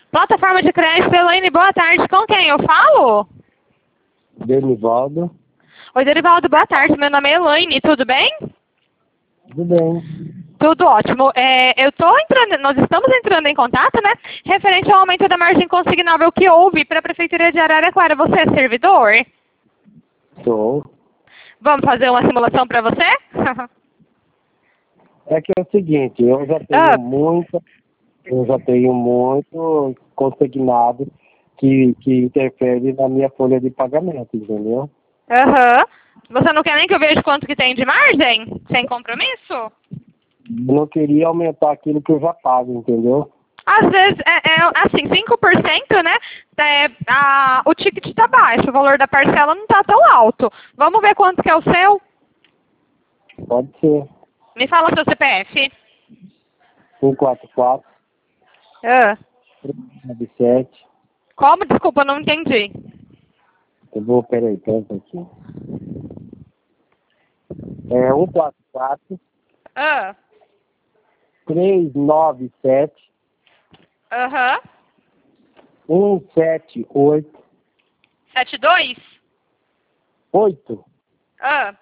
Plataforma de crédito, Elaine, boa tarde. Com quem eu falo? Denivaldo. Oi, Derivaldo, boa tarde. Meu nome é Elaine, tudo bem? Tudo bem. Tudo ótimo. Nós estamos entrando em contato, né? Referente ao aumento da margem consignável que houve para a Prefeitura de Araraquara. Você é servidor? Sou. Vamos fazer uma simulação para você? É que é o seguinte, eu já tenho muito consignado que interfere na minha folha de pagamento, entendeu? Aham. Você não quer nem que eu veja quanto que tem de margem? Sem compromisso? Eu não queria aumentar aquilo que eu já pago, entendeu? Às vezes, assim, 5%, né? O ticket está baixo, o valor da parcela não está tão alto. Vamos ver quanto que é o seu? Pode ser. Me fala seu CPF. 144, Ah. 397. Como? Desculpa, eu não entendi. Peraí, aqui. É 144, Ah. 397, Aham. 178, 72? 8, Ah.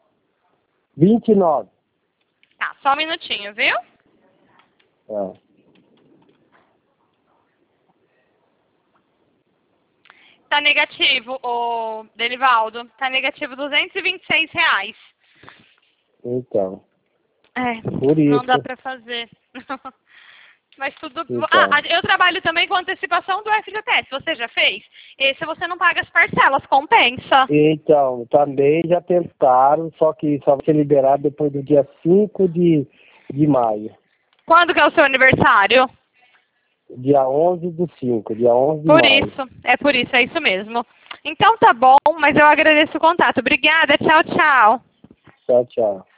29. Tá, só um minutinho, viu? É. Tá negativo, ô Denivaldo. Tá negativo R$ 226. Então, É, por isso. não dá pra fazer. Mas tudo... Então. eu trabalho também com antecipação do FGTS. Você já fez? Esse você não paga as parcelas, compensa. Então, também já tentaram, só que só vai ser liberado depois do dia 5 de maio. Quando que é o seu aniversário? Dia 11/5, dia 11 de Por maio. isso, é isso mesmo. Então tá bom, mas eu agradeço o contato. Obrigada, tchau, tchau. Tchau, tchau.